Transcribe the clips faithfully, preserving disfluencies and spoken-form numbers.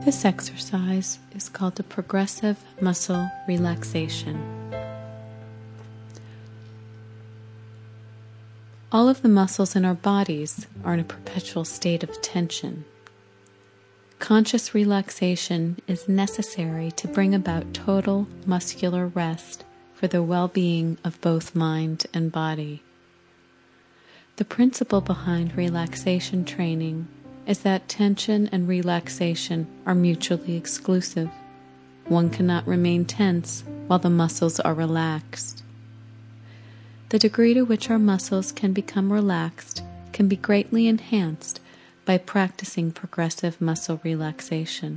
This exercise is called the progressive muscle relaxation. All of the muscles in our bodies are in a perpetual state of tension. Conscious relaxation is necessary to bring about total muscular rest for the well-being of both mind and body. The principle behind relaxation training is that tension and relaxation are mutually exclusive. One cannot remain tense while the muscles are relaxed. The degree to which our muscles can become relaxed can be greatly enhanced by practicing progressive muscle relaxation.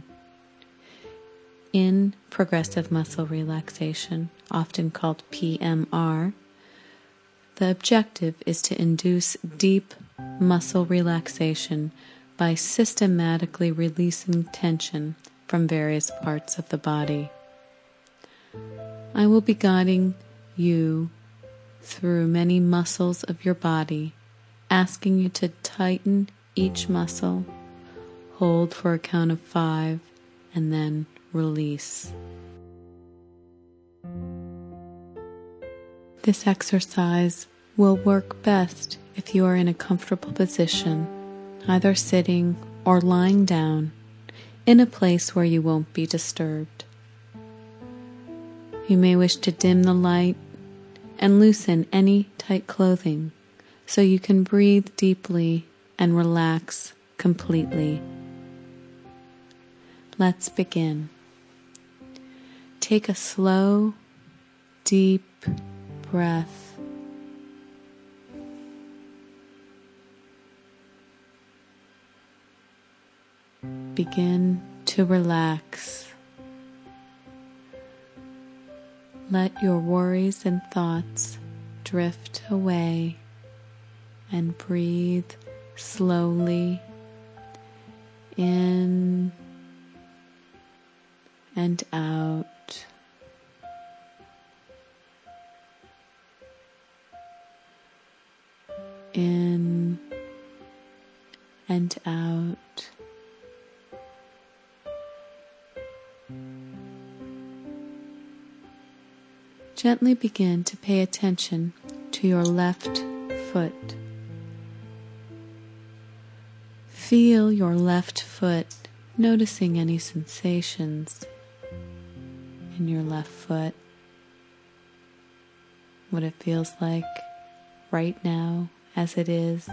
In progressive muscle relaxation, often called P M R, the objective is to induce deep muscle relaxation by systematically releasing tension from various parts of the body. I will be guiding you through many muscles of your body, asking you to tighten each muscle, hold for a count of five, and then release. This exercise will work best if you are in a comfortable position, either sitting or lying down, in a place where you won't be disturbed. You may wish to dim the light and loosen any tight clothing so you can breathe deeply and relax completely. Let's begin. Take a slow, deep breath. Begin to relax. Let your worries and thoughts drift away and breathe slowly in and out. In and out. Gently begin to pay attention to your left foot. Feel your left foot, noticing any sensations in your left foot, what it feels like right now as it is.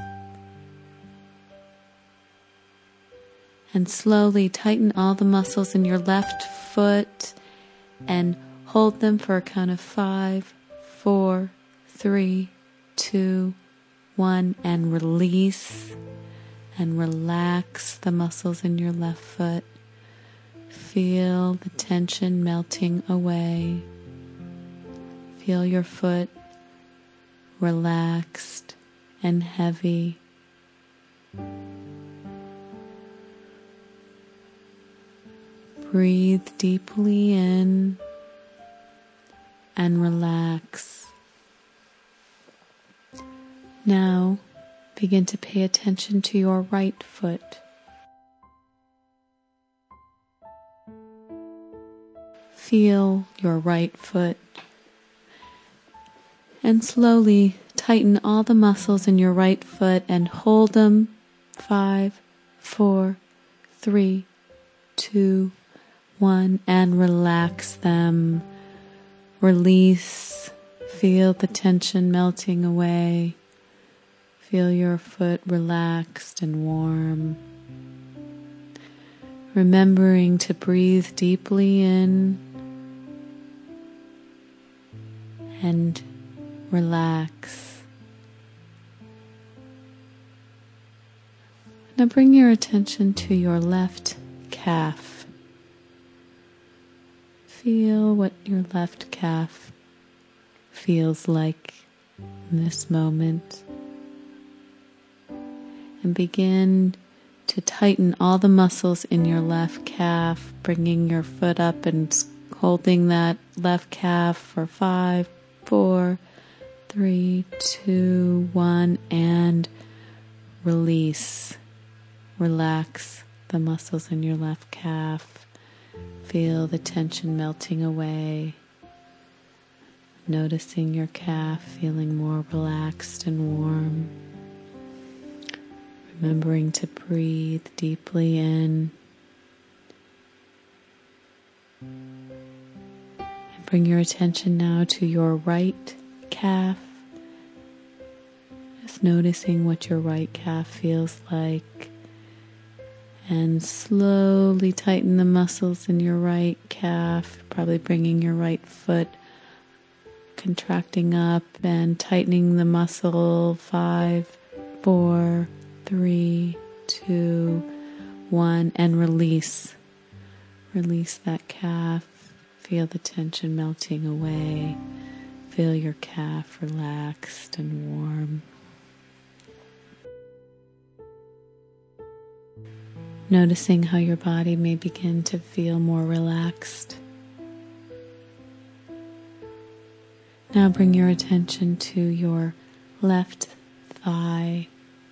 And slowly tighten all the muscles in your left foot and hold them for a count of five, four, three, two, one, and release and relax the muscles in your left foot. Feel the tension melting away. Feel your foot relaxed and heavy. Breathe deeply in and relax. Now begin to pay attention to your right foot. Feel your right foot and slowly tighten all the muscles in your right foot and hold them. Five, four, three, two, one, and relax them. Release. Feel the tension melting away. Feel your foot relaxed and warm. Remembering to breathe deeply in and relax. Now bring your attention to your left calf. Feel what your left calf feels like in this moment. And begin to tighten all the muscles in your left calf, bringing your foot up and holding that left calf for five, four, three, two, one, and release. Relax the the muscles in your left calf. Feel the tension melting away. Noticing your calf feeling more relaxed and warm. Remembering to breathe deeply in. And bring your attention now to your right calf. Just noticing what your right calf feels like. And slowly tighten the muscles in your right calf, probably bringing your right foot, contracting up and tightening the muscle. Five, four, three, two, one, and release. Release that calf. Feel the tension melting away. Feel your calf relaxed and warm. Noticing how your body may begin to feel more relaxed. Now bring your attention to your left thigh.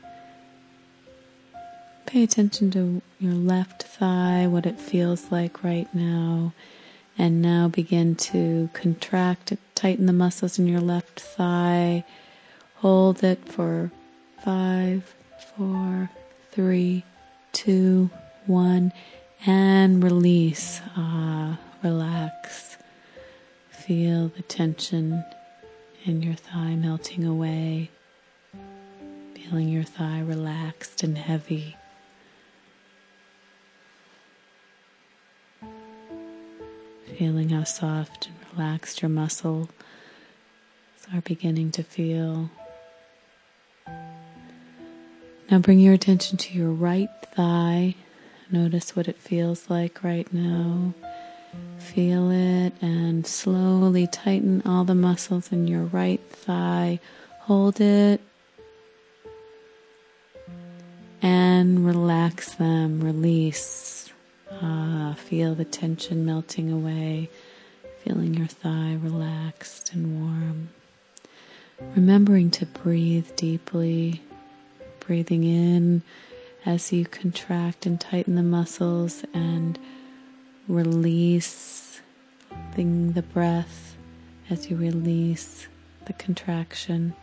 Pay attention to your left thigh, what it feels like right now. And now begin to contract, tighten the muscles in your left thigh. Hold it for five, four, three, two, one, and release. Ah, relax. Feel the tension in your thigh melting away. Feeling your thigh relaxed and heavy. Feeling how soft and relaxed your muscles are beginning to feel. Now bring your attention to your right thigh. Notice what it feels like right now. Feel it and slowly tighten all the muscles in your right thigh. Hold it and relax them. Release. Ah, feel the tension melting away. Feeling your thigh relaxed and warm. Remembering to breathe deeply. Breathing in as you contract and tighten the muscles, and release the breath as you release the contraction.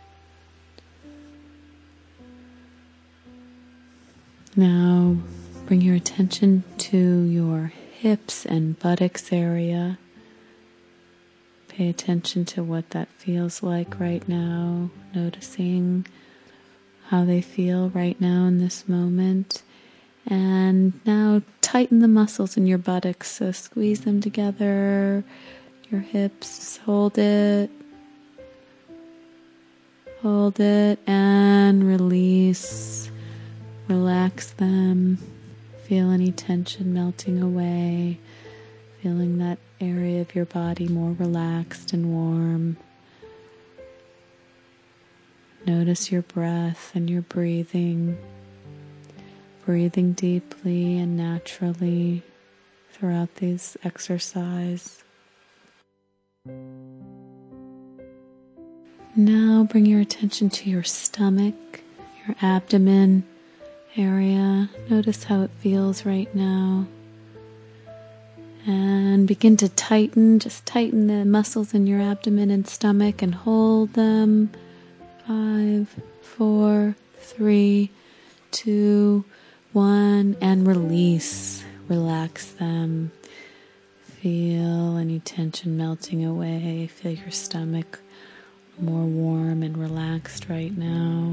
Now bring your attention to your hips and buttocks area. Pay attention to what that feels like right now, noticing how they feel right now in this moment. And now tighten the muscles in your buttocks, so squeeze them together, your hips, hold it, hold it, and release. Relax them, feel any tension melting away, feeling that area of your body more relaxed and warm. Notice your breath and your breathing, breathing deeply and naturally throughout this exercise. Now bring your attention to your stomach, your abdomen area. Notice how it feels right now. And begin to tighten, just tighten the muscles in your abdomen and stomach and hold them. Five, four, three, two, one, and release. Relax them. Feel any tension melting away. Feel your stomach more warm and relaxed right now.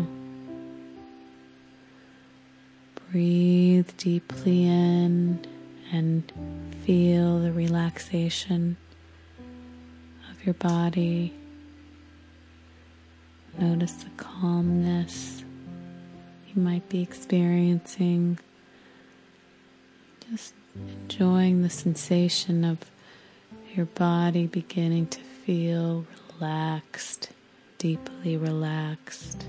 Breathe deeply in and feel the relaxation of your body. Notice the calmness you might be experiencing. Just enjoying the sensation of your body beginning to feel relaxed, deeply relaxed.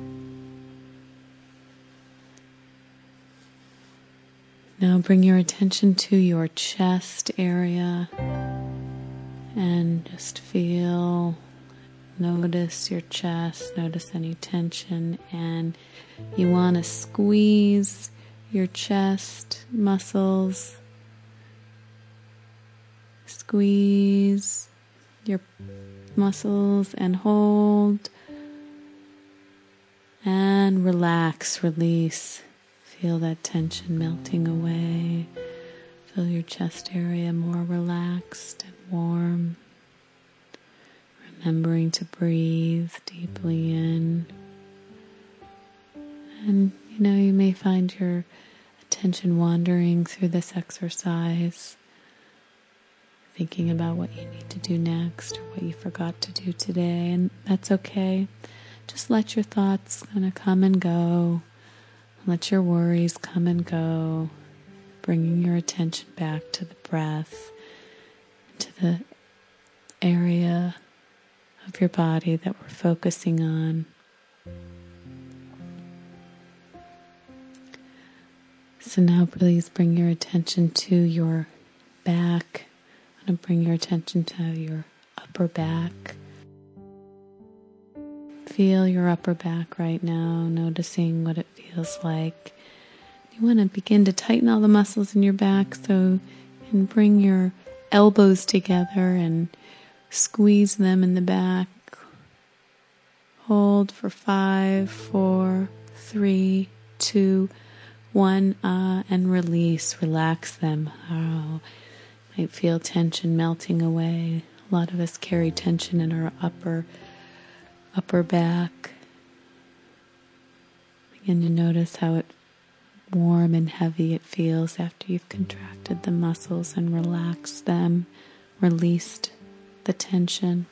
Now bring your attention to your chest area and just feel, notice your chest, notice any tension, and you want to squeeze your chest muscles. Squeeze your muscles and hold. And relax, release. Feel that tension melting away. Feel your chest area more relaxed and warm. Remembering to breathe deeply in. And you know, you may find your attention wandering through this exercise, thinking about what you need to do next or what you forgot to do today, and that's okay. Just let your thoughts kind of come and go. Let your worries come and go, bringing your attention back to the breath, to the area of your body that we're focusing on. So now please bring your attention to your back. I'm going to bring your attention to your upper back. Feel your upper back right now, noticing what it feels like. You want to begin to tighten all the muscles in your back, so you can bring your elbows together and squeeze them in the back. Hold for five, four, three, two, one, uh, and release. Relax them. Oh, might feel tension melting away. A lot of us carry tension in our upper upper back. Begin to notice how it warm and heavy it feels after you've contracted the muscles and relaxed them, released the tension.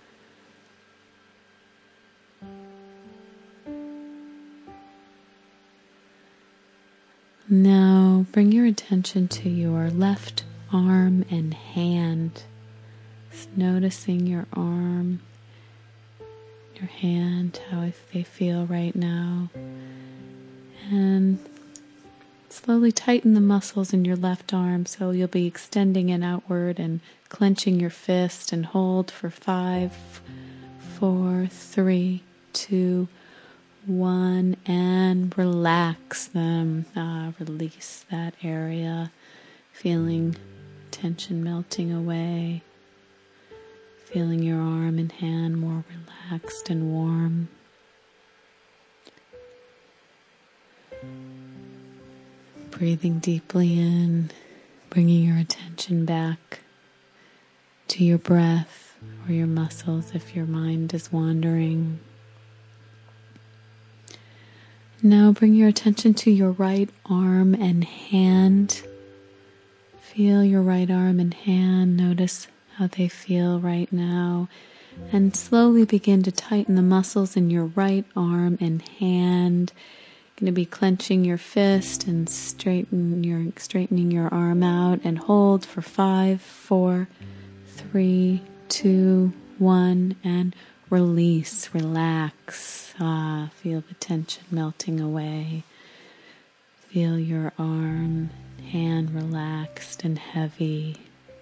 Now bring your attention to your left arm and hand. Just noticing your arm, your hand, how they feel right now. And slowly tighten the muscles in your left arm, so you'll be extending it outward and clenching your fist, and hold for five, four, three, two, one, and relax them. Ah, release that area, feeling tension melting away. Feeling your arm and hand more relaxed and warm. Breathing deeply in, bringing your attention back to your breath or your muscles if your mind is wandering. Now bring your attention to your right arm and hand. Feel your right arm and hand. Notice how they feel right now, and slowly begin to tighten the muscles in your right arm and hand. You're going to be clenching your fist and straighten your straightening your arm out, and hold for five, four, three, two, one, and release, relax. Ah, feel the tension melting away. Feel your arm, hand relaxed and heavy.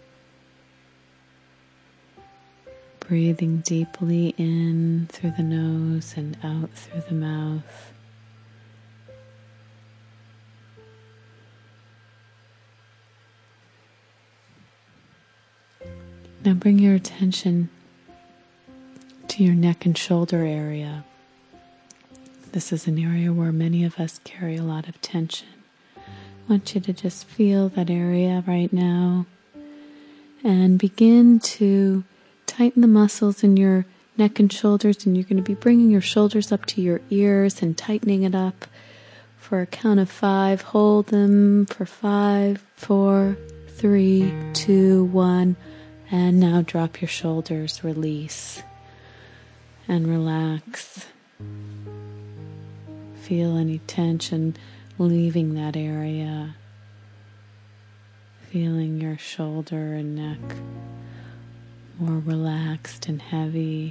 Breathing deeply in through the nose and out through the mouth. Now bring your attention to your neck and shoulder area. This is an area where many of us carry a lot of tension. I want you to just feel that area right now and begin to tighten the muscles in your neck and shoulders, and you're going to be bringing your shoulders up to your ears and tightening it up for a count of five. Hold them for five, four, three, two, one, and now drop your shoulders, release, and relax. Feel any tension leaving that area. Feeling your shoulder and neck more relaxed and heavy.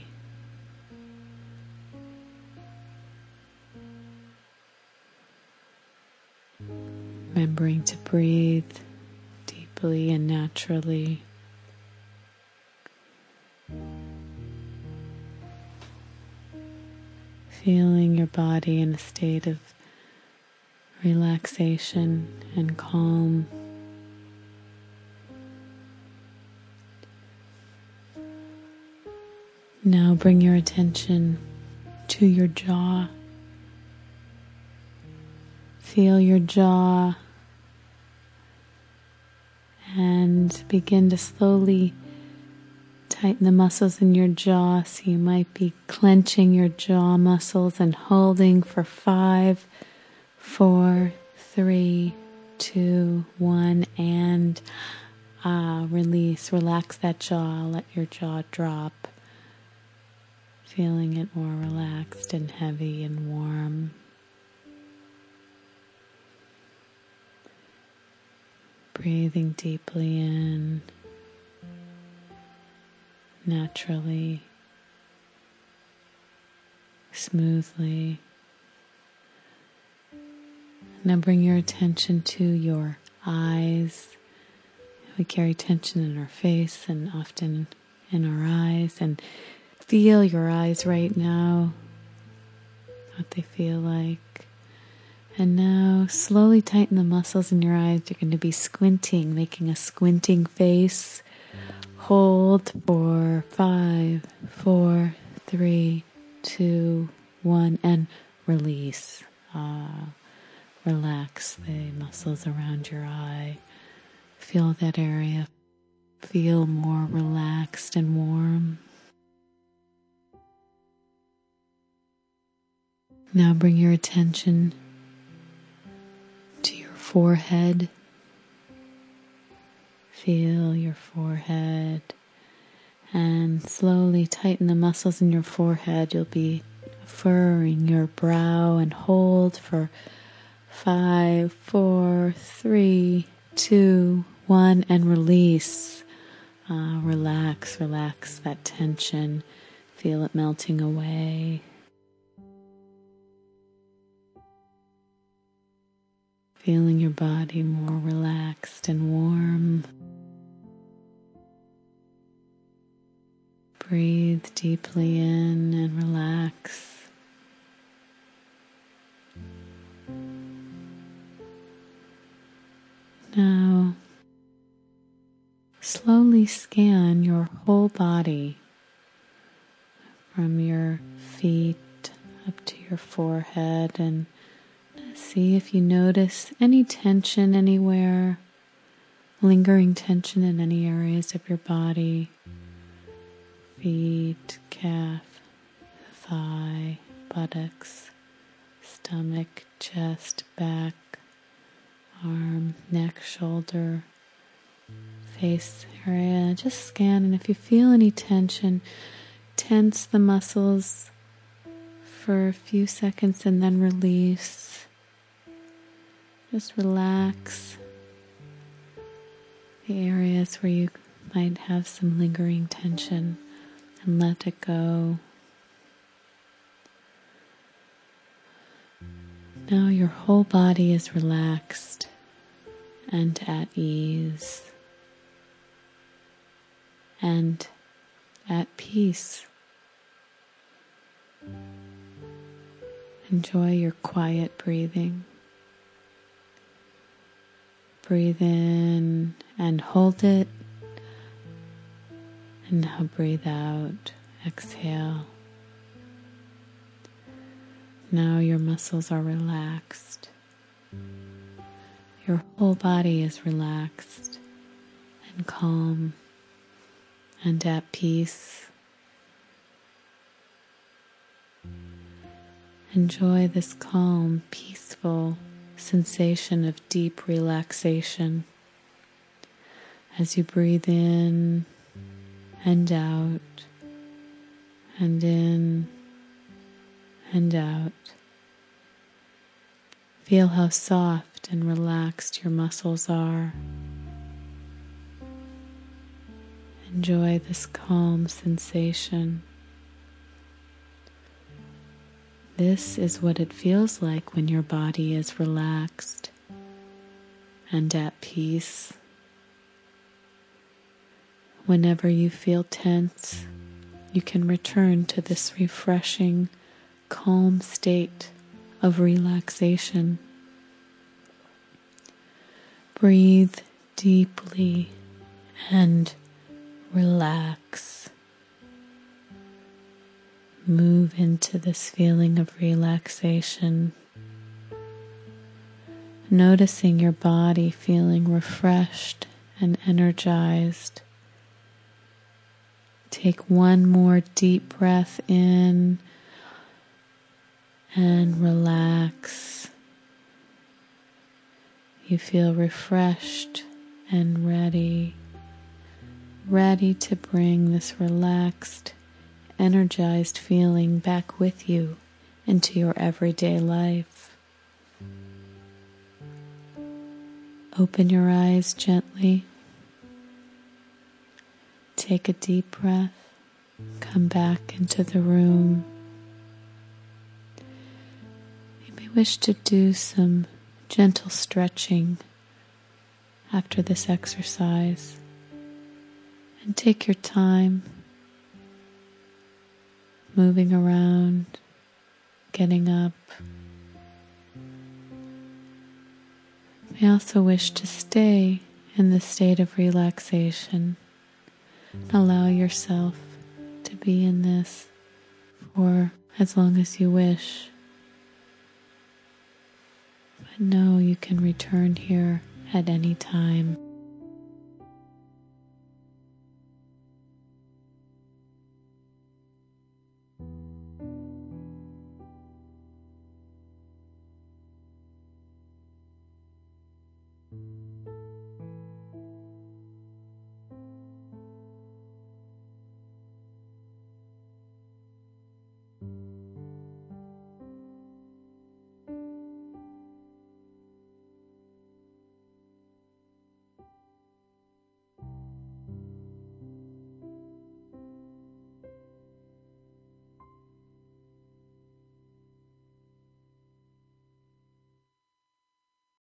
Remembering to breathe deeply and naturally. Feeling your body in a state of relaxation and calm. Now bring your attention to your jaw. Feel your jaw and begin to slowly tighten the muscles in your jaw. So you might be clenching your jaw muscles and holding for five, four, three, two, one, and uh, release. Relax that jaw. Let your jaw drop. Feeling it more relaxed and heavy and warm. Breathing deeply in, naturally, smoothly. Now bring your attention to your eyes. We carry tension in our face and often in our eyes, and feel your eyes right now, what they feel like. And now slowly tighten the muscles in your eyes. You're going to be squinting, making a squinting face. Hold for five, four, three, two, one, and release. Uh, relax the muscles around your eye. Feel that area. Feel more relaxed and warm. Now bring your attention to your forehead. Feel your forehead and slowly tighten the muscles in your forehead. You'll be furrowing your brow and hold for five, four, three, two, one, and release. Uh, relax, relax that tension. Feel it melting away. Feeling your body more relaxed and warm. Breathe deeply in and relax. Now, slowly scan your whole body from your feet up to your forehead and see if you notice any tension anywhere, lingering tension in any areas of your body. Feet, calf, thigh, buttocks, stomach, chest, back, arm, neck, shoulder, face area. Just scan, and if you feel any tension, tense the muscles for a few seconds and then release. Just relax the areas where you might have some lingering tension and let it go. Now your whole body is relaxed and at ease and at peace. Enjoy your quiet breathing. Breathe in and hold it. And now breathe out. Exhale. Now your muscles are relaxed. Your whole body is relaxed and calm and at peace. Enjoy this calm, peaceful sensation of deep relaxation as you breathe in and out and in and out. Feel how soft and relaxed your muscles are. Enjoy this calm sensation. This is what it feels like when your body is relaxed and at peace. Whenever you feel tense, you can return to this refreshing, calm state of relaxation Breathe deeply and relax. Move into this feeling of relaxation, noticing your body feeling refreshed and energized. Take one more deep breath in and relax. You feel refreshed and ready, ready to bring this relaxed, energized feeling back with you into your everyday life. Open your eyes gently. Take a deep breath. Come back into the room. You may wish to do some gentle stretching after this exercise, and take your time moving around, getting up. You may also wish to stay in this state of relaxation. Allow yourself to be in this for as long as you wish. But know you can return here at any time.